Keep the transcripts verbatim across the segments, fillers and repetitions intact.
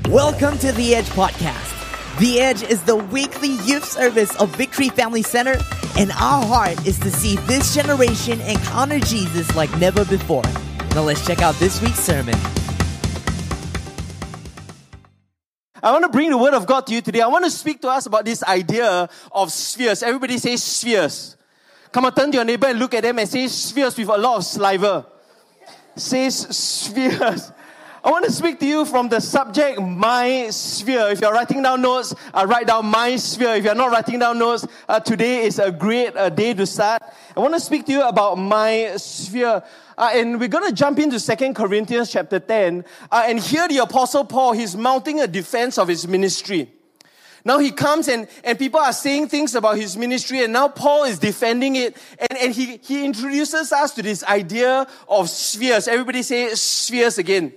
Welcome to The Edge Podcast. The Edge is the weekly youth service of Victory Family Center, and our heart is to see this generation encounter Jesus like never before. Now let's check out this week's sermon. I want to bring the word of God to you today. I want to speak to us about this idea of spheres. Everybody say spheres. Come on, turn to your neighbor and look at them and say spheres with a lot of saliva. Say spheres. I want to speak to you from the subject, my sphere. If you're writing down notes, uh, write down my sphere. If you're not writing down notes, uh, today is a great uh, day to start. I want to speak to you about my sphere. Uh, and we're going to jump into Second Corinthians chapter ten. Uh, and here the Apostle Paul, he's mounting a defense of his ministry. Now he comes and, and people are saying things about his ministry, and now Paul is defending it. And, and he, he introduces us to this idea of spheres. Everybody say spheres again.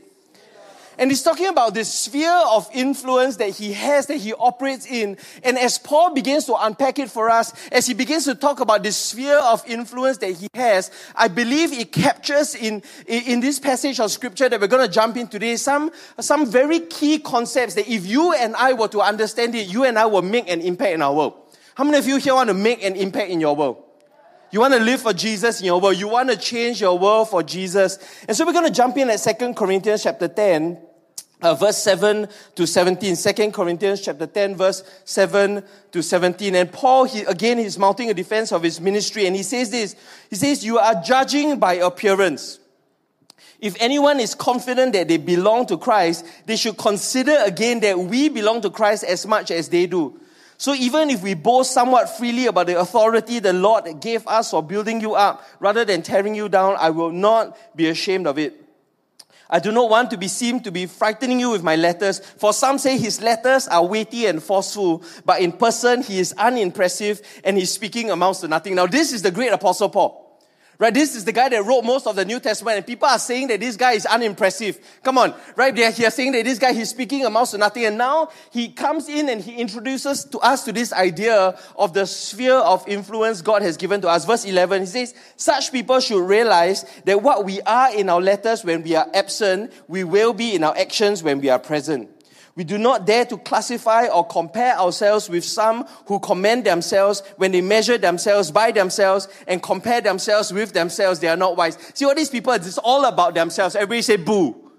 And he's talking about this sphere of influence that he has, that he operates in. And as Paul begins to unpack it for us, as he begins to talk about this sphere of influence that he has, I believe it captures in, in, in this passage of scripture that we're going to jump in today, some, some very key concepts that if you and I were to understand it, you and I will make an impact in our world. How many of you here want to make an impact in your world? You want to live for Jesus in your world. You want to change your world for Jesus. And so we're going to jump in at Second Corinthians chapter ten. Uh, verse seven to seventeen, Second Corinthians chapter ten, verse seven to seventeen. And Paul, he, again, he's mounting a defense of his ministry. And he says this, he says, you are judging by appearance. If anyone is confident that they belong to Christ, they should consider again that we belong to Christ as much as they do. So even if we boast somewhat freely about the authority the Lord gave us for building you up, rather than tearing you down, I will not be ashamed of it. I do not want to be seen to be frightening you with my letters, for some say his letters are weighty and forceful, but in person he is unimpressive and his speaking amounts to nothing. Now this is the great Apostle Paul. Right, this is the guy that wrote most of the New Testament, and people are saying that this guy is unimpressive. Come on, right? They are here saying that this guy, he's speaking amounts to nothing, and now he comes in and he introduces to us to this idea of the sphere of influence God has given to us. Verse eleven, he says, such people should realize that what we are in our letters when we are absent, we will be in our actions when we are present. We do not dare to classify or compare ourselves with some who commend themselves when they measure themselves by themselves and compare themselves with themselves. They are not wise. See what these people, it's all about themselves. Everybody say boo.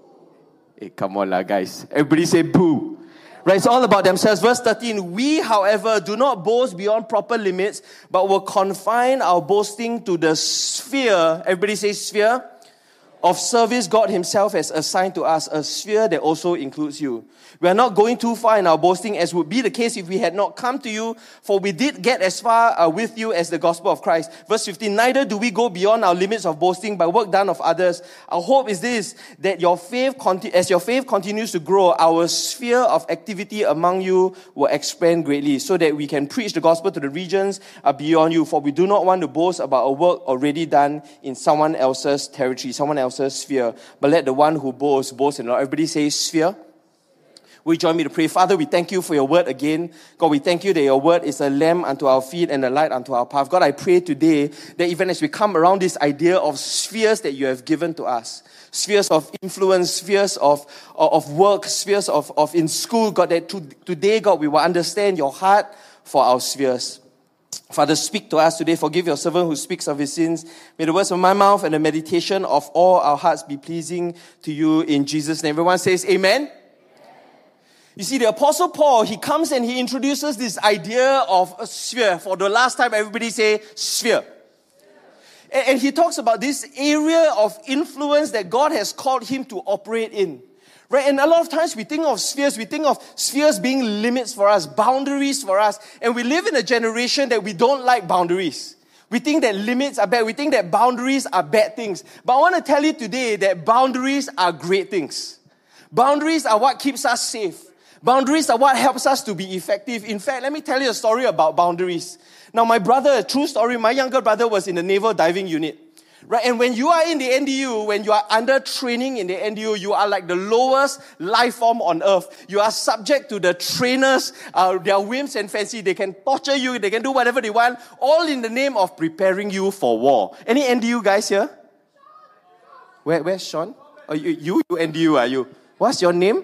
Hey, come on lah, guys. Everybody say boo. Right, it's all about themselves. Verse thirteen, we, however, do not boast beyond proper limits, but will confine our boasting to the sphere. Everybody say sphere. Of service God himself has assigned to us, a sphere that also includes you. We are not going too far in our boasting, as would be the case if we had not come to you, for we did get as far uh, with you as the gospel of Christ. Verse fifteen, neither do we go beyond our limits of boasting by work done of others. Our hope is this, that your faith, conti- as your faith continues to grow, our sphere of activity among you will expand greatly, so that we can preach the gospel to the regions uh, beyond you. For we do not want to boast about a work already done in someone else's territory, someone else's sphere, but let the one who boasts, boast in the Lord. Everybody say sphere. Will you join me to pray? Father, we thank you for your word again. God, we thank you that your word is a lamp unto our feet and a light unto our path. God, I pray today that even as we come around this idea of spheres that you have given to us, spheres of influence, spheres of, of work, spheres of, of in school, God, that to, today, God, we will understand your heart for our spheres. Father, speak to us today. Forgive your servant who speaks of his sins. May the words of my mouth and the meditation of all our hearts be pleasing to you in Jesus' name. Everyone says amen. Amen. You see, the Apostle Paul, he comes and he introduces this idea of a sphere. For the last time, everybody say sphere. And, and he talks about this area of influence that God has called him to operate in. Right, and a lot of times we think of spheres, we think of spheres being limits for us, boundaries for us, and we live in a generation that we don't like boundaries. We think that limits are bad, we think that boundaries are bad things. But I want to tell you today that boundaries are great things. Boundaries are what keeps us safe. Boundaries are what helps us to be effective. In fact, let me tell you a story about boundaries. Now, my brother, a true story, my younger brother was in the Naval Diving Unit. Right, and when you are in the N D U, when you are under training in the N D U, you are like the lowest life form on earth. You are subject to the trainers, uh, their whims and fancy. They can torture you, they can do whatever they want, all in the name of preparing you for war. Any N D U guys here? Where, where's Sean? Oh, you, you, you N D U, are you? What's your name?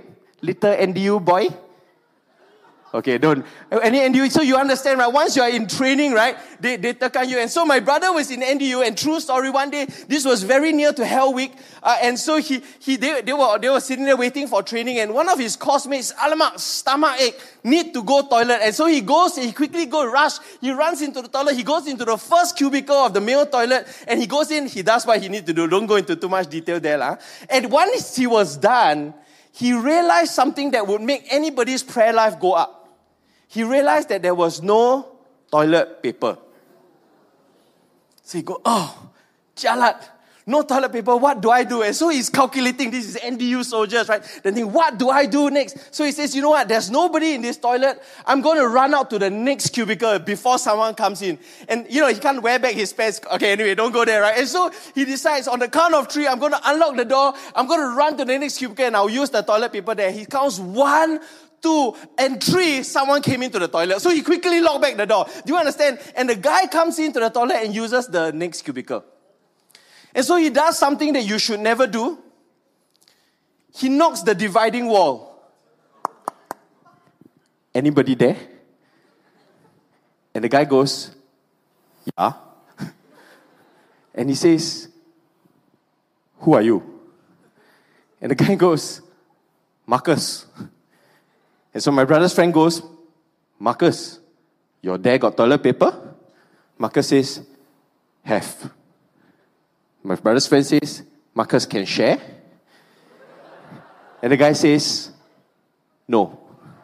little N D U boy? Okay, don't. Any N D U, so you understand, right? Once you are in training, right, they, they tekan you. And so my brother was in N D U, and true story, one day, this was very near to Hell Week, uh, and so he, he, they, they were, they were sitting there waiting for training, and one of his classmates, alamak, stomach ache, need to go toilet, and so he goes, he quickly go rush, he runs into the toilet, he goes into the first cubicle of the male toilet, and he goes in, he does what he needs to do, don't go into too much detail there, lah. And once he was done, he realized something that would make anybody's prayer life go up. He realized that there was no toilet paper. So he go, oh, jalat, no toilet paper, what do I do? And so he's calculating, this is N D U soldiers, right? Then think, what do I do next? So he says, you know what, there's nobody in this toilet. I'm going to run out to the next cubicle before someone comes in. And, you know, he can't wear back his pants. Okay, anyway, don't go there, right? And so he decides, on the count of three, I'm going to unlock the door. I'm going to run to the next cubicle and I'll use the toilet paper there. He counts one, two, and three, someone came into the toilet. So he quickly locked back the door. Do you understand? And the guy comes into the toilet and uses the next cubicle. And so he does something that you should never do. He knocks the dividing wall. Anybody there? And the guy goes, yeah. And he says, who are you? And the guy goes, Marcus. And so my brother's friend goes, Marcus, your dad got toilet paper? Marcus says, have. My brother's friend says, Marcus can share? And the guy says, no.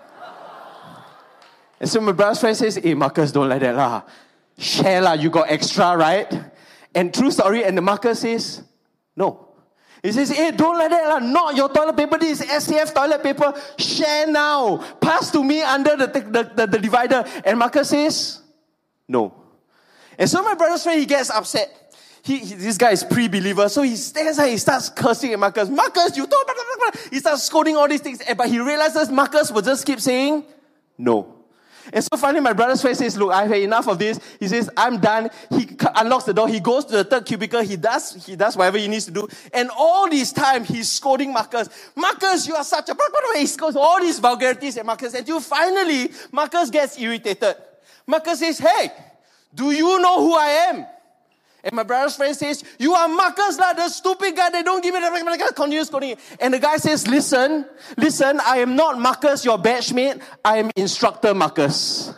And so my brother's friend says, hey, Marcus, don't like that lah. Share lah, you got extra, right? And true story, and the Marcus says, no. He says, hey, don't like that lah, not your toilet paper, this is S C F toilet paper, share now. Pass to me under the, the, the, the divider. And Marcus says, no. And so my brother's friend, he gets upset. He, he, this guy is pre-believer, so he stands there, he starts cursing at Marcus. Marcus, you told, blah, blah, blah. He starts scolding all these things, but he realizes Marcus will just keep saying, no. And so finally my brother's friend says, look, I've had enough of this. He says, I'm done. He unlocks the door, he goes to the third cubicle, he does, he does whatever he needs to do. And all this time, he's scolding Marcus. Marcus, you are such a... He scores all these vulgarities at Marcus, until finally, Marcus gets irritated. Marcus says, hey, do you know who I am? And my brother's friend says, you are Marcus lah, the stupid guy that don't give me the... Continues scolding. And the guy says, listen, listen, I am not Marcus, your batchmate. I am instructor Marcus.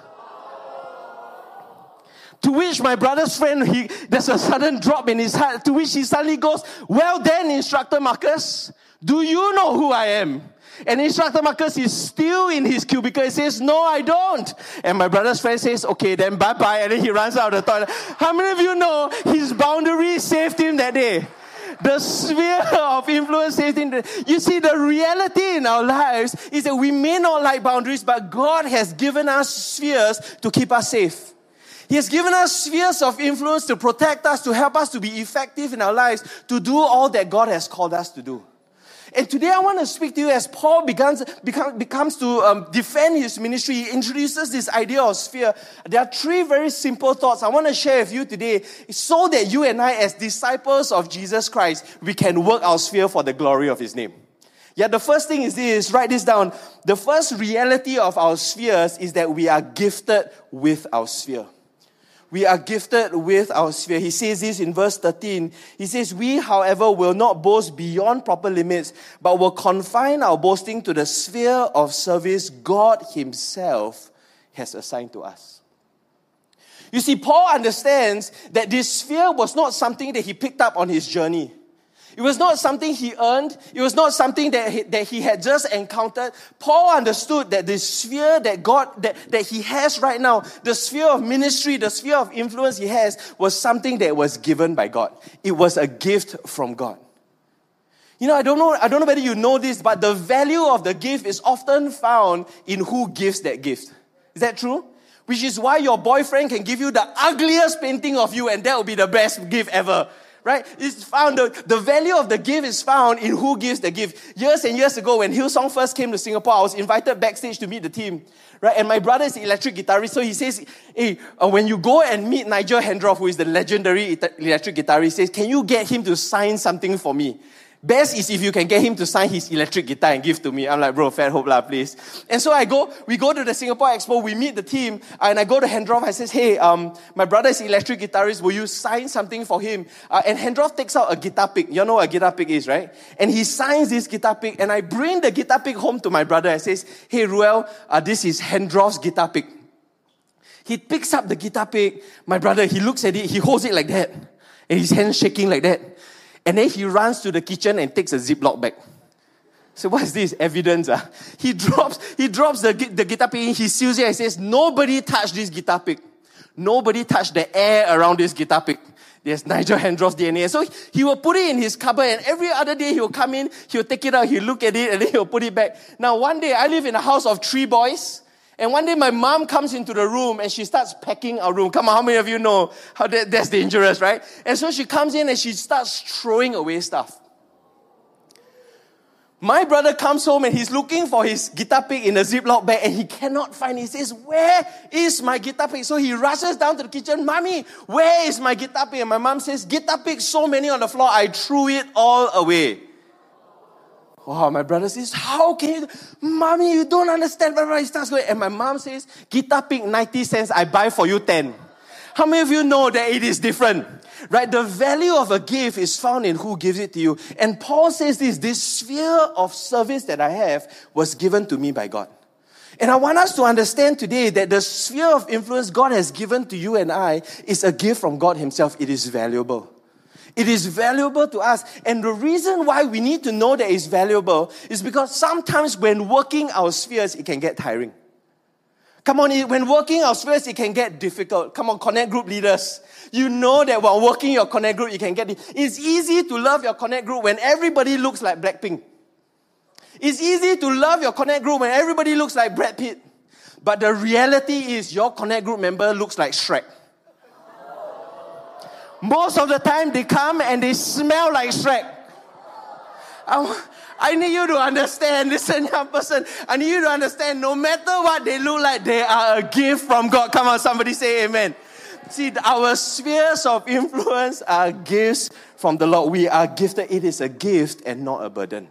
To which my brother's friend, he, there's a sudden drop in his heart. To which he suddenly goes, well then, instructor Marcus, do you know who I am? And instructor Marcus is still in his cubicle. He says, no, I don't. And my brother's friend says, okay, then bye-bye. And then he runs out of the toilet. How many of you know his boundary saved him that day? The sphere of influence saved him. You see, the reality in our lives is that we may not like boundaries, but God has given us spheres to keep us safe. He has given us spheres of influence to protect us, to help us to be effective in our lives, to do all that God has called us to do. And today I want to speak to you as Paul begins, become, becomes to um, defend his ministry. He introduces this idea of sphere. There are three very simple thoughts I want to share with you today so that you and I, as disciples of Jesus Christ, we can work our sphere for the glory of his name. Yeah, the first thing is this, write this down. The first reality of our spheres is that we are gifted with our sphere. We are gifted with our sphere. He says this in verse thirteen. He says, we, however, will not boast beyond proper limits, but will confine our boasting to the sphere of service God himself has assigned to us. You see, Paul understands that this sphere was not something that he picked up on his journey. It was not something he earned. It was not something that he, that he had just encountered. Paul understood that the sphere that God, that, that he has right now, the sphere of ministry, the sphere of influence he has, was something that was given by God. It was a gift from God. You know, I don't know, I don't know whether you know this, but the value of the gift is often found in who gives that gift. Is that true? Which is why your boyfriend can give you the ugliest painting of you and that will be the best gift ever. Right? It's found, the, the value of the gift is found in who gives the gift. Years and years ago, when Hillsong first came to Singapore, I was invited backstage to meet the team. Right? And my brother is an electric guitarist, so he says, hey, uh, when you go and meet Nigel Hendroff, who is the legendary electric guitarist, he says, can you get him to sign something for me? Best is if you can get him to sign his electric guitar and give to me. I'm like, bro, fat hope lah, please. And so I go, we go to the Singapore Expo, we meet the team, and I go to Hendroff, I says, hey, um, my brother is electric guitarist, will you sign something for him? Uh, and Hendroff takes out a guitar pick. You know what a guitar pick is, right? And he signs this guitar pick, and I bring the guitar pick home to my brother. I says, hey, Ruel, uh, this is Hendroff's guitar pick. He picks up the guitar pick. My brother, he looks at it, he holds it like that, and his hand shaking like that. And then he runs to the kitchen and takes a Ziploc bag. So what is this? Evidence. Uh? He drops he drops the, the guitar pick, he seals it and says, nobody touch this guitar pick. Nobody touch the air around this guitar pick. There's Nigel Hendroff's D N A. So he will put it in his cupboard, and every other day he will come in, he will take it out, he'll look at it, and then he'll put it back. Now one day, I live in a house of three boys. And one day my mom comes into the room and she starts packing our room. Come on, how many of you know how that, that's dangerous, right? And so she comes in and she starts throwing away stuff. My brother comes home and he's looking for his guitar pick in a Ziploc bag and he cannot find it. He says, where is my guitar pick? So he rushes down to the kitchen. Mommy, where is my guitar pick? And my mom says, guitar pick, so many on the floor, I threw it all away. Wow, my brother says, how can you, Mommy, you don't understand. He starts going, and my mom says, guitar pick ninety cents, I buy for you ten. How many of you know that it is different? Right? The value of a gift is found in who gives it to you. And Paul says this, this sphere of service that I have was given to me by God. And I want us to understand today that the sphere of influence God has given to you and I is a gift from God himself. It is valuable. It is valuable to us. And the reason why we need to know that it's valuable is because sometimes when working our spheres, it can get tiring. Come on, when working our spheres, it can get difficult. Come on, Connect Group leaders. You know that while working your Connect Group, you can get it. It's easy to love your Connect Group when everybody looks like Blackpink. It's easy to love your Connect Group when everybody looks like Brad Pitt. But the reality is your Connect Group member looks like Shrek. Most of the time, they come and they smell like Shrek. I, I need you to understand, listen, young person, I need you to understand, no matter what they look like, they are a gift from God. Come on, somebody say amen. See, our spheres of influence are gifts from the Lord. We are gifted. It is a gift and not a burden.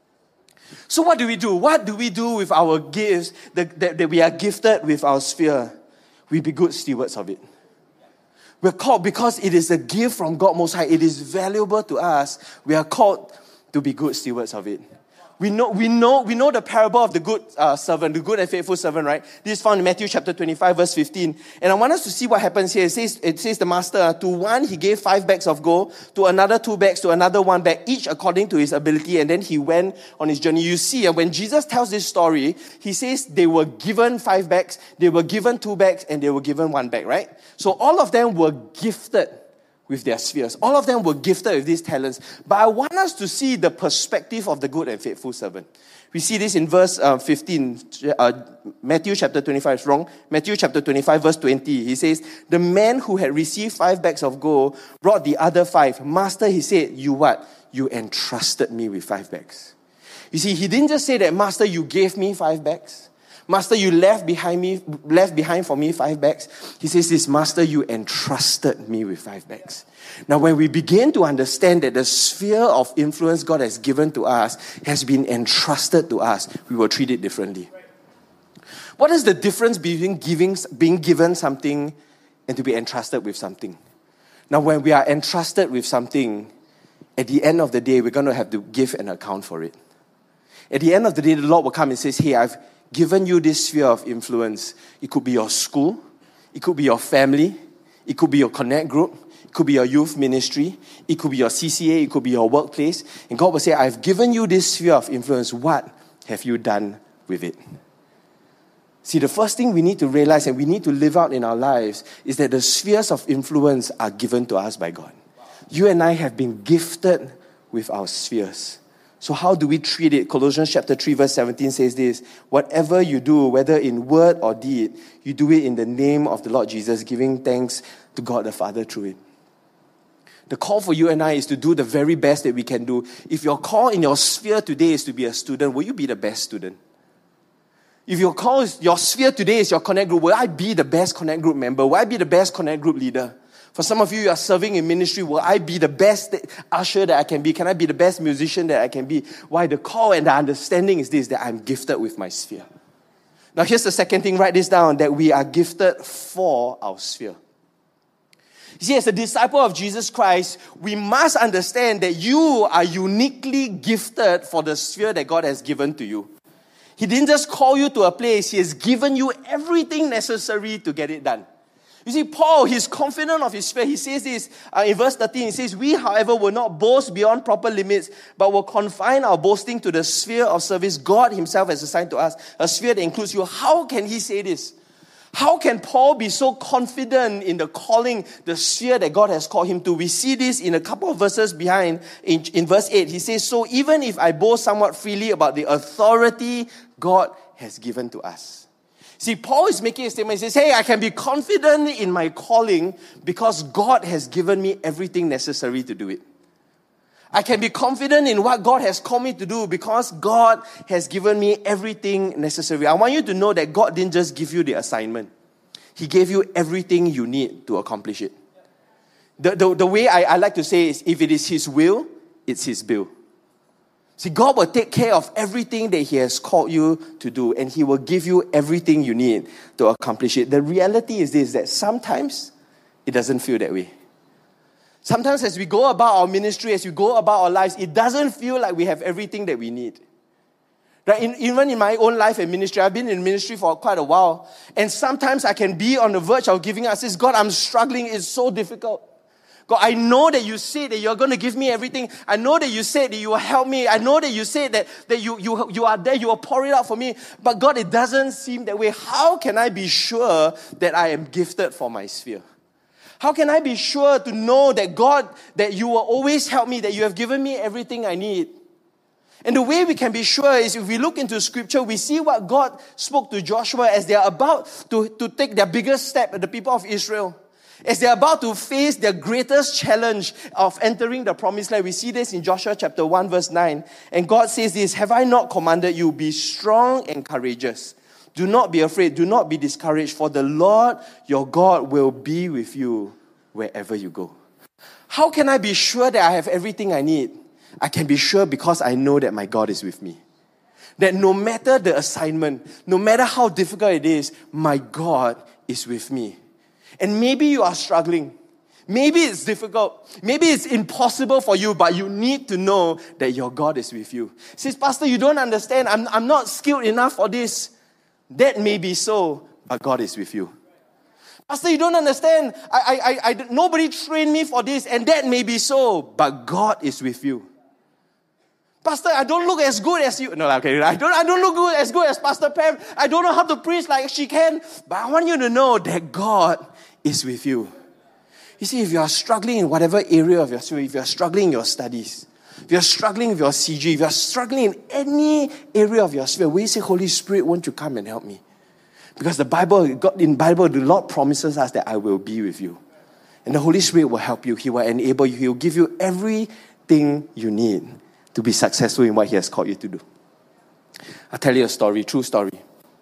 So what do we do? What do we do with our gifts that, that, that we are gifted with our sphere? We be good stewards of it. We're called because it is a gift from God Most High. It is valuable to us. We are called to be good stewards of it. We know, we know, we know the parable of the good uh, servant, the good and faithful servant, right? This is found in Matthew chapter twenty-five, verse fifteen. And I want us to see what happens here. It says, it says the master, uh, to one he gave five bags of gold, to another two bags, to another one bag, each according to his ability. And then he went on his journey. You see, uh, when Jesus tells this story, he says they were given five bags, they were given two bags, and they were given one bag, right? So all of them were gifted with their spheres. All of them were gifted with these talents. But I want us to see the perspective of the good and faithful servant. We see this in verse uh, fifteen, uh, Matthew chapter twenty-five is wrong. Matthew chapter twenty-five, verse twenty. He says, the man who had received five bags of gold brought the other five. Master, he said, you what? You entrusted me with five bags. You see, he didn't just say that, Master, you gave me five bags. Master, you left behind me, left behind for me five bags. He says this, Master, you entrusted me with five bags. Now, when we begin to understand that the sphere of influence God has given to us has been entrusted to us, we will treat it differently. What is the difference between giving, being given something and to be entrusted with something? Now, when we are entrusted with something, at the end of the day, we're going to have to give an account for it. At the end of the day, the Lord will come and say, hey, I've given you this sphere of influence. It could be your school. It could be your family. It could be your Connect group. It could be your youth ministry. It could be your C C A. It could be your workplace. And God will say, I've given you this sphere of influence. What have you done with it? See, the first thing we need to realize and we need to live out in our lives is that the spheres of influence are given to us by God. You and I have been gifted with our spheres. So how do we treat it? Colossians chapter three, verse seventeen says this, whatever you do, whether in word or deed, you do it in the name of the Lord Jesus, giving thanks to God the Father through it. The call for you and I is to do the very best that we can do. If your call in your sphere today is to be a student, will you be the best student? If your call is, your sphere today is your Connect group, will I be the best Connect group member? Will I be the best Connect group leader? For some of you, you are serving in ministry. Will I be the best usher that I can be? Can I be the best musician that I can be? Why? The call and the understanding is this, that I'm gifted with my sphere. Now here's the second thing, write this down, that we are gifted for our sphere. You see, as a disciple of Jesus Christ, we must understand that you are uniquely gifted for the sphere that God has given to you. He didn't just call you to a place, He has given you everything necessary to get it done. You see, Paul, he's confident of his sphere. He says this uh, in verse thirteen. He says, we, however, will not boast beyond proper limits, but will confine our boasting to the sphere of service God Himself has assigned to us, a sphere that includes you. How can he say this? How can Paul be so confident in the calling, the sphere that God has called him to? We see this in a couple of verses behind. In, in verse eight, he says, so even if I boast somewhat freely about the authority God has given to us. See, Paul is making a statement. He says, hey, I can be confident in my calling because God has given me everything necessary to do it. I can be confident in what God has called me to do because God has given me everything necessary. I want you to know that God didn't just give you the assignment. He gave you everything you need to accomplish it. The, the, the way I, I like to say is, if it is His will, it's His bill. See, God will take care of everything that He has called you to do, and He will give you everything you need to accomplish it. The reality is this, that sometimes it doesn't feel that way. Sometimes as we go about our ministry, as we go about our lives, it doesn't feel like we have everything that we need. Right? In, even in my own life and ministry, I've been in ministry for quite a while, and sometimes I can be on the verge of giving up. I say, God, I'm struggling, it's so difficult. God, I know that you said that you're going to give me everything. I know that you said that you will help me. I know that you said that, that you, you, you are there, you will pour it out for me. But God, it doesn't seem that way. How can I be sure that I am gifted for my sphere? How can I be sure to know that God, that you will always help me, that you have given me everything I need? And the way we can be sure is if we look into Scripture, we see what God spoke to Joshua as they are about to, to take their biggest step, the people of Israel. As they're about to face their greatest challenge of entering the promised land. We see this in Joshua chapter one verse nine. And God says this, have I not commanded you, be strong and courageous. Do not be afraid, do not be discouraged, for the Lord your God will be with you wherever you go. How can I be sure that I have everything I need? I can be sure because I know that my God is with me. That no matter the assignment, no matter how difficult it is, my God is with me. And maybe you are struggling. Maybe it's difficult. Maybe it's impossible for you, but you need to know that your God is with you. Says, Pastor, you don't understand. I'm, I'm not skilled enough for this. That may be so, but God is with you. Pastor, you don't understand. I, I, I, I, nobody trained me for this, and that may be so, but God is with you. Pastor, I don't look as good as you. No, okay, I don't, I don't look good as good as Pastor Pam. I don't know how to preach like she can, but I want you to know that God is with you. You see, if you are struggling in whatever area of your sphere, if you are struggling in your studies, if you are struggling with your C G, if you are struggling in any area of your sphere, where you say, Holy Spirit, won't you come and help me? Because the Bible, God, in Bible, the Lord promises us that I will be with you. And the Holy Spirit will help you. He will enable you. He will give you everything you need to be successful in what He has called you to do. I'll tell you a story, true story.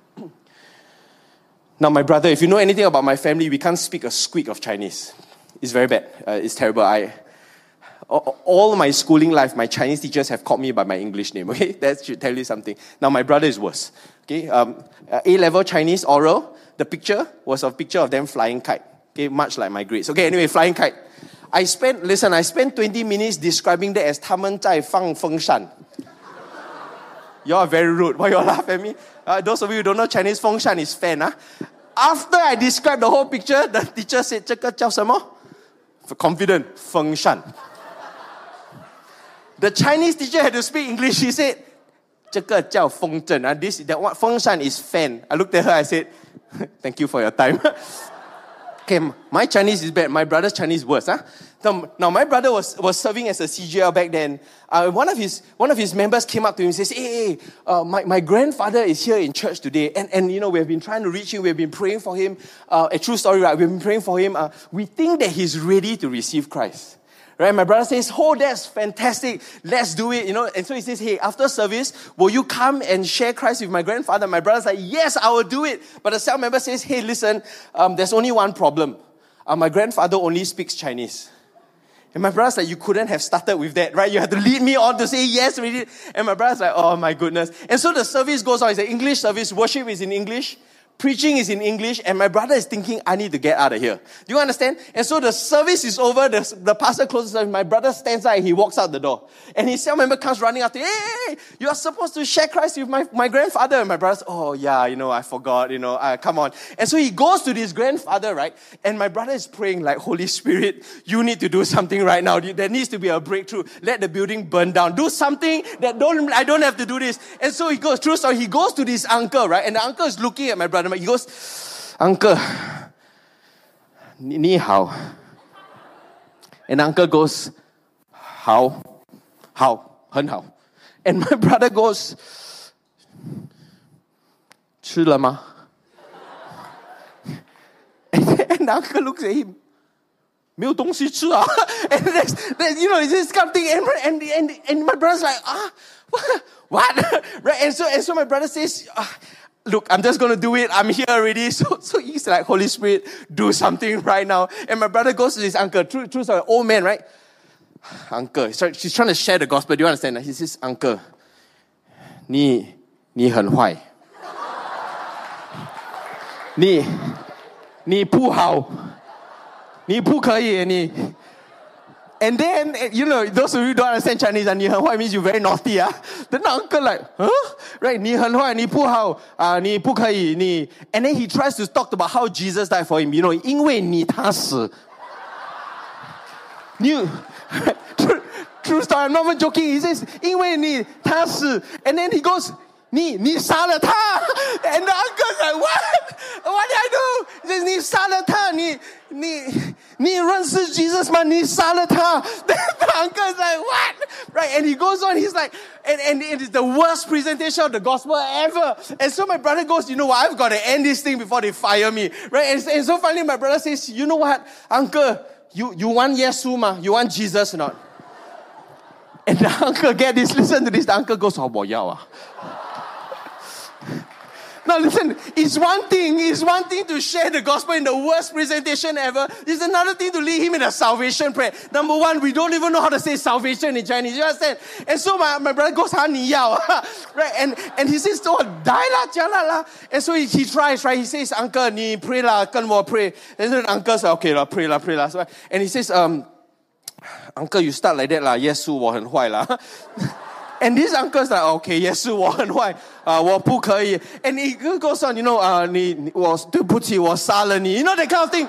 Now, my brother, if you know anything about my family, we can't speak a squeak of Chinese. It's very bad. Uh, it's terrible. I, all my schooling life, my Chinese teachers have called me by my English name. Okay, that should tell you something. Now, my brother is worse. Okay, um, A-level Chinese oral. The picture was a picture of them flying kite. Okay, much like my grades. Okay, anyway, flying kite. I spent, listen, I spent twenty minutes describing that as 他们在放风扇. You all are very rude. Why you all laugh at me? Uh, those of you who don't know Chinese, 风扇 is fan. Huh? After I described the whole picture, the teacher said, 这个叫什么? Confident, 风扇. The Chinese teacher had to speak English. She said, 这个叫风筝. And this, that one, 风扇 is fan. I looked at her, I said, thank you for your time. Okay, my Chinese is bad. My brother's Chinese is worse. Huh? Now, now, my brother was, was serving as a C G L back then. Uh, one of his one of his members came up to him and says, hey, hey uh, my, my grandfather is here in church today. And, and, you know, we have been trying to reach him. We have been praying for him. Uh, a true story, right? We've been praying for him. Uh, we think that he's ready to receive Christ. Right? My brother says, oh, that's fantastic. Let's do it. You know, and so he says, hey, after service, will you come and share Christ with my grandfather? My brother's like, yes, I will do it. But the cell member says, hey, listen, um, there's only one problem. uh, my grandfather only speaks Chinese. And my brother's like, you couldn't have started with that, right? You had to lead me on to say yes, we did. And my brother's like, oh my goodness. And so the service goes on. It's an English service. Worship is in English. Preaching is in English, and my brother is thinking, I need to get out of here. Do you understand? And so the service is over, the, the pastor closes the service, my brother stands out and he walks out the door. And his cell member comes running after, hey, hey, hey, you are supposed to share Christ with my, my grandfather. And my brother's, oh yeah, you know, I forgot, you know, uh, come on. And so he goes to this grandfather, right? And my brother is praying like, Holy Spirit, you need to do something right now. There needs to be a breakthrough. Let the building burn down. Do something that don't, I don't have to do this. And so he goes, true story, he goes to this uncle, right? And the uncle is looking at my brother. He goes, Uncle, ni hao. And uncle goes, how? How? 很好. And my brother goes, 吃了吗? And, and the uncle looks at him, 没有东西吃啊. And that's, that, you know, it's this kind of thing. And, and, and, and my brother's like, ah, what? What? Right? And so, and so my brother says, ah, look, I'm just going to do it. I'm here already. So, so he's like, Holy Spirit, do something right now. And my brother goes to his uncle, true, true story, old man, right? Uncle, he's trying, she's trying to share the gospel. Do you understand? He says, Uncle, 你, 你很坏. 你, 你不好. 你不可以, 你. And then, you know, those of you who don't understand Chinese, and 你很坏 means you're very naughty. Ah. Then the uncle like, huh? Right, 你很坏, 你不好, uh, 你不可以, 你. And then he tries to talk about how Jesus died for him. You know, 因为你他死. You, true, true story, I'm not even joking. He says, 因为你他死. And then he goes, 你, 你杀了他. And the uncle's like, what? What did I do? He says, 你杀了他. 你, 你, 你认识 Jesus 吗? 你杀了他. The uncle's like, what? Right? And he goes on, he's like, and, and it is the worst presentation of the gospel ever. And so my brother goes, you know what? I've got to end this thing before they fire me. Right? And, and so finally my brother says, you know what? Uncle, you, you want Yesu ma? You want Jesus or not? And the uncle, get this, listen to this. The uncle goes, oh, 我要啊. Now listen, it's one thing, it's one thing to share the gospel in the worst presentation ever. It's another thing to lead him in a salvation prayer. Number one, we don't even know how to say salvation in Chinese. You understand? And so my, my brother goes, 你要. Right? And, and he says, oh, 来啦, 加啦啦. And so he, he tries, right? He says, Uncle, 你 pray lah, 跟我 pray. And then the uncle says, okay lah, pray lah, pray lah. So, and he says, um, Uncle, you start like that lah. 耶稣我很坏啦. And this uncle's like, okay, 耶稣我很坏, uh, 我不可以. And he goes on, you know, uh, 你, 我, 对不起, 我杀了你. You know, that kind of thing.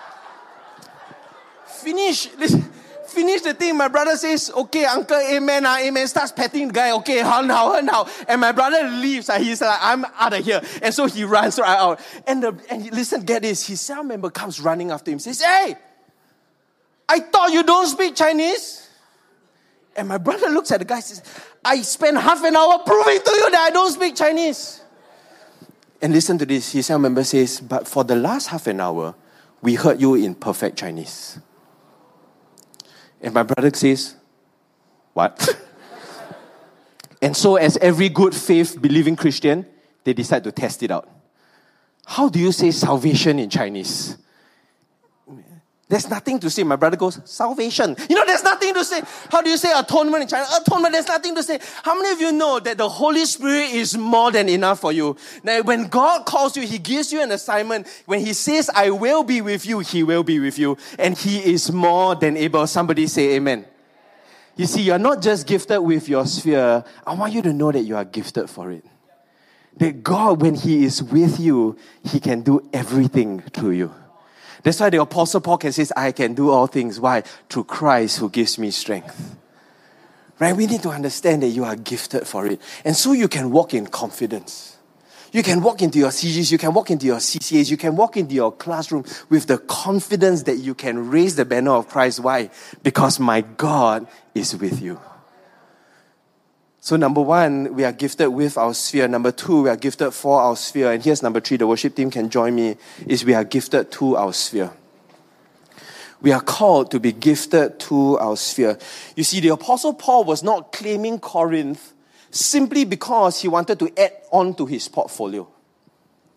Finish, listen, finish the thing. My brother says, okay, uncle, amen, uh, amen. Starts petting the guy, okay, 很好, 很好. And my brother leaves. Uh, he's like, I'm out of here. And so he runs right out. And, the, and he, listen, get this. His cell member comes running after him. Says, hey, I thought you don't speak Chinese. And my brother looks at the guy and says, I spent half an hour proving to you that I don't speak Chinese. And listen to this. His cell member says, but for the last half an hour, we heard you in perfect Chinese. And my brother says, what? And so as every good faith believing Christian, they decide to test it out. How do you say salvation in Chinese? There's nothing to say. My brother goes, salvation. You know, there's nothing to say. How do you say atonement in China? Atonement, there's nothing to say. How many of you know that the Holy Spirit is more than enough for you? Now, when God calls you, He gives you an assignment. When He says, I will be with you, He will be with you. And He is more than able. Somebody say amen. You see, you're not just gifted with your sphere. I want you to know that you are gifted for it. That God, when He is with you, He can do everything through you. That's why the Apostle Paul can say, I can do all things. Why? Through Christ who gives me strength. Right? We need to understand that you are gifted for it. And so you can walk in confidence. You can walk into your C Gs, you can walk into your C C As, you can walk into your classroom with the confidence that you can raise the banner of Christ. Why? Because my God is with you. So number one, we are gifted with our sphere. Number two, we are gifted for our sphere. And here's number three, the worship team can join me, is we are gifted to our sphere. We are called to be gifted to our sphere. You see, the Apostle Paul was not claiming Corinth simply because he wanted to add on to his portfolio.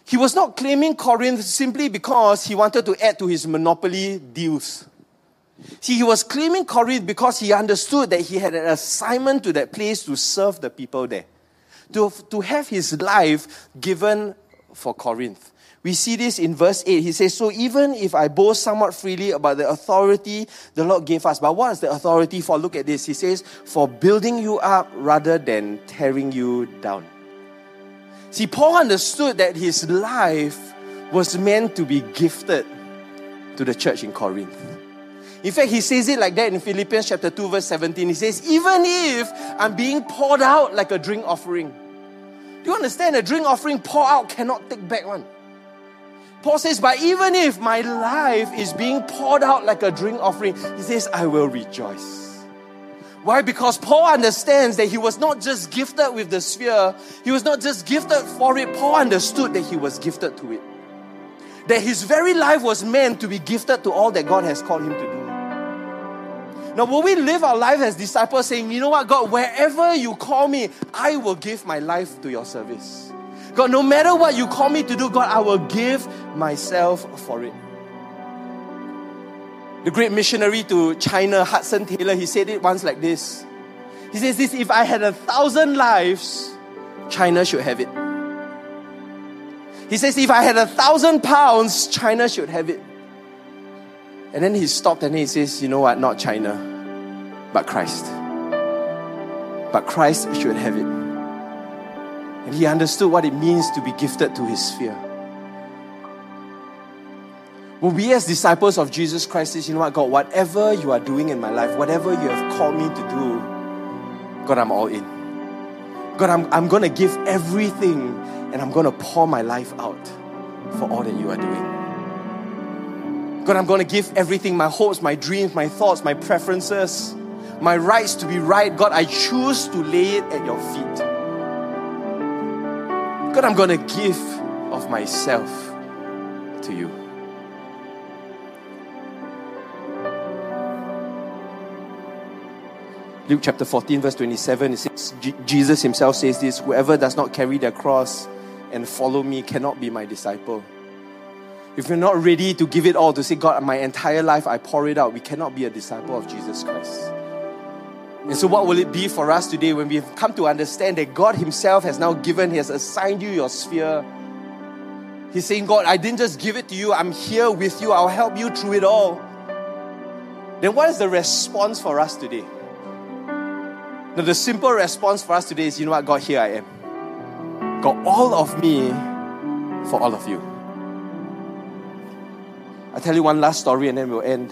He was not claiming Corinth simply because he wanted to add to his monopoly deals. See, he was claiming Corinth because he understood that he had an assignment to that place to serve the people there. To, to have his life given for Corinth. We see this in verse eight. He says, so even if I boast somewhat freely about the authority the Lord gave us. But what is the authority for? Look at this. He says, for building you up rather than tearing you down. See, Paul understood that his life was meant to be gifted to the church in Corinth. In fact, he says it like that in Philippians chapter two, verse seventeen. He says, even if I'm being poured out like a drink offering. Do you understand? A drink offering pour out cannot take back one. Paul says, but even if my life is being poured out like a drink offering, he says, I will rejoice. Why? Because Paul understands that he was not just gifted with the sphere. He was not just gifted for it. Paul understood that he was gifted to it. That his very life was meant to be gifted to all that God has called him to do. Now, will we live our life as disciples saying, you know what, God, wherever you call me, I will give my life to your service. God, no matter what you call me to do, God, I will give myself for it. The great missionary to China, Hudson Taylor, he said it once like this. He says this, if I had a thousand lives, China should have it. He says, if I had a thousand pounds, China should have it. And then he stopped and he says, you know what, not China, but Christ. But Christ should have it. And he understood what it means to be gifted to his sphere. Well, we as disciples of Jesus Christ says, you know what, God, whatever you are doing in my life, whatever you have called me to do, God, I'm all in. God, I'm, I'm going to give everything and I'm going to pour my life out for all that you are doing. God, I'm going to give everything, my hopes, my dreams, my thoughts, my preferences, my rights to be right. God, I choose to lay it at your feet. God, I'm going to give of myself to you. Luke chapter fourteen, verse twenty-seven, it says, Jesus himself says this, whoever does not carry their cross and follow me cannot be my disciple. If you're not ready to give it all, to say, God, my entire life I pour it out, we cannot be a disciple of Jesus Christ. And so what will it be for us today when we've come to understand that God himself has now given, he has assigned you your sphere. He's saying, God, I didn't just give it to you, I'm here with you, I'll help you through it all. Then what is the response for us today? Now the simple response for us today is, you know what, God, here I am. God, all of me for all of you. I'll tell you one last story and then we'll end.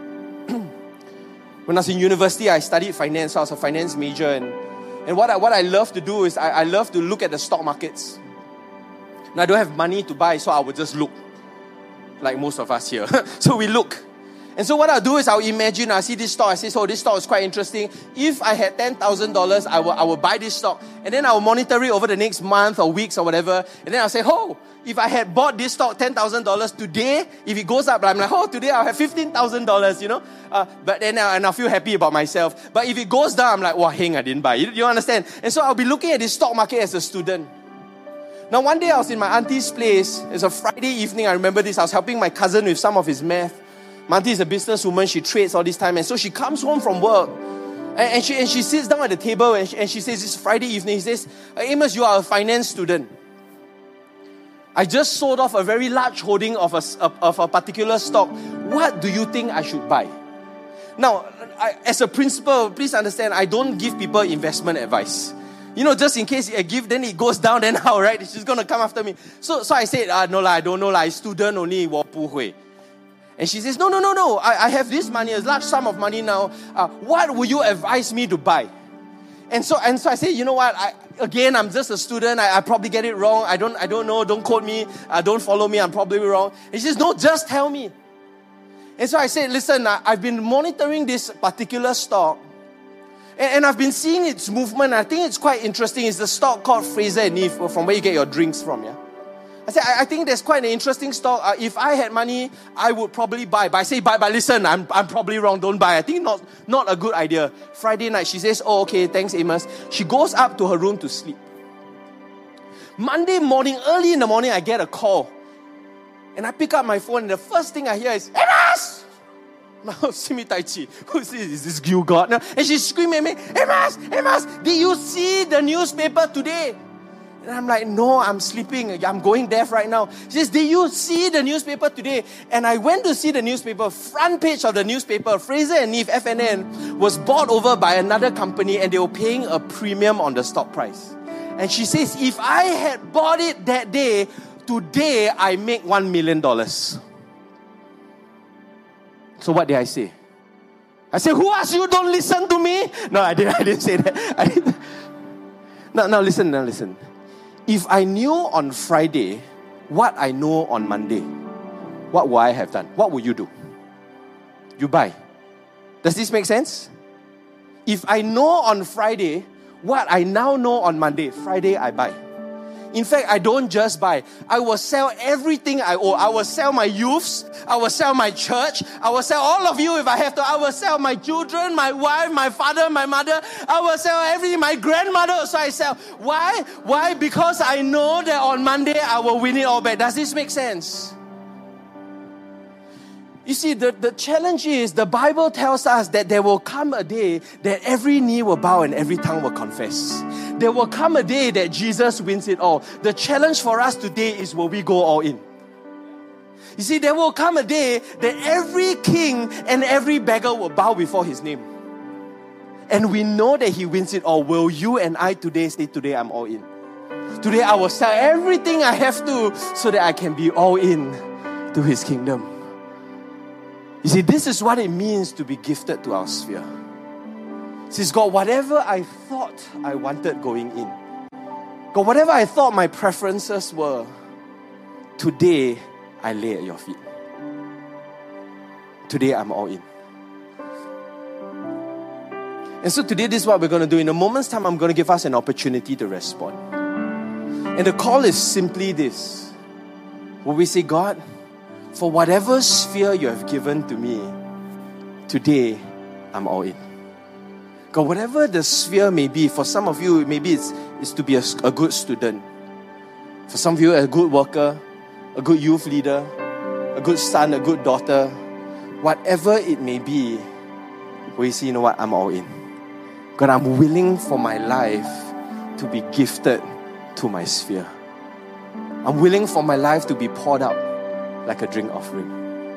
When I was in university, I studied finance. So I was a finance major. And, and what, I, what I love to do is I, I love to look at the stock markets. Now, I don't have money to buy, so I would just look. Like most of us here. So we look. And so what I'll do is I'll imagine, I see this stock, I say, so this stock is quite interesting. If I had ten thousand dollars, I will, I will buy this stock. And then I will monitor it over the next month or weeks or whatever. And then I'll say, oh, if I had bought this stock ten thousand dollars today, if it goes up, I'm like, oh, today I'll have fifteen thousand dollars, you know. Uh, but then I, and I'll feel happy about myself. But if it goes down, I'm like, wow, hang, I didn't buy. You, you understand? And so I'll be looking at this stock market as a student. Now, one day I was in my auntie's place. It's a Friday evening. I remember this. I was helping my cousin with some of his math. My auntie is a businesswoman. She trades all this time. And so she comes home from work. And, and, she, and she sits down at the table and she, and she says, this Friday evening, he says, Amos, you are a finance student. I just sold off a very large holding of a, of a particular stock. What do you think I should buy? Now, I, as a principal, please understand, I don't give people investment advice. You know, just in case I give, then it goes down, then how, right? She's going to come after me. So so I said, ah, no, la, I don't know, la, I'm student only, 我不会. And she says, no, no, no, no, I, I have this money, a large sum of money now. Uh, what would you advise me to buy? And so and so I say, you know what, I, again, I'm just a student, I, I probably get it wrong, I don't I don't know, don't quote me, uh, don't follow me, I'm probably wrong. And she says, no, just tell me. And so I said, listen, I, I've been monitoring this particular stock, and, and I've been seeing its movement. I think it's quite interesting. It's the stock called Fraser and Neef, from where you get your drinks from, yeah? I said, I, I think that's quite an interesting stock. Uh, if I had money, I would probably buy. But I say, buy, but listen, I'm I'm probably wrong, don't buy. I think not, not a good idea. Friday night, she says, oh, okay, thanks, Amos. She goes up to her room to sleep. Monday morning, early in the morning, I get a call. And I pick up my phone and the first thing I hear is, Amos! Now, Simi Tai Chi, who is this? Is this you, God? And she's screaming at me, Amos! Amos! Did you see the newspaper today? And I'm like, no, I'm sleeping. I'm going deaf right now. She says, did you see the newspaper today? And I went to see the newspaper. Front page of the newspaper, Fraser and Neave, F and N, was bought over by another company and they were paying a premium on the stock price. And she says, if I had bought it that day, today I make one million dollars. So what did I say? I said, who asked you don't listen to me? No, I didn't, I didn't say that. I didn't. Now, now listen, now listen. If I knew on Friday what I know on Monday, what would I have done? What would you do? You buy. Does this make sense? If I know on Friday what I now know on Monday, Friday I buy. In fact, I don't just buy. I will sell everything I own. I will sell my youths. I will sell my church. I will sell all of you if I have to. I will sell my children, my wife, my father, my mother. I will sell everything. My grandmother, so I sell. Why? Why? Because I know that on Monday I will win it all back. Does this make sense? You see, the, the challenge is the Bible tells us that there will come a day that every knee will bow and every tongue will confess. There will come a day that Jesus wins it all. The challenge for us today is, will we go all in? You see, there will come a day that every king and every beggar will bow before his name. And we know that he wins it all. Will you and I today say, today I'm all in? Today I will sell everything I have to so that I can be all in to his kingdom. You see, this is what it means to be gifted to our sphere. It says, God, whatever I thought I wanted going in, God, whatever I thought my preferences were, today I lay at your feet. Today I'm all in. And so today this is what we're going to do. In a moment's time, I'm going to give us an opportunity to respond. And the call is simply this. Will we say, God, for whatever sphere you have given to me, today I'm all in. God, whatever the sphere may be, for some of you, maybe it's, it's to be a, a good student. For some of you, a good worker, a good youth leader, a good son, a good daughter. Whatever it may be, where you say, you know what, I'm all in. God, I'm willing for my life to be gifted to my sphere. I'm willing for my life to be poured out like a drink offering.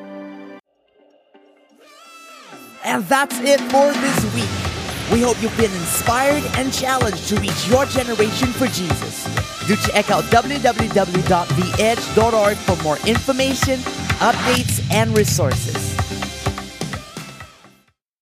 And that's it for this week. We hope you've been inspired and challenged to reach your generation for Jesus. Do check out w w w dot the edge dot org for more information, updates, and resources.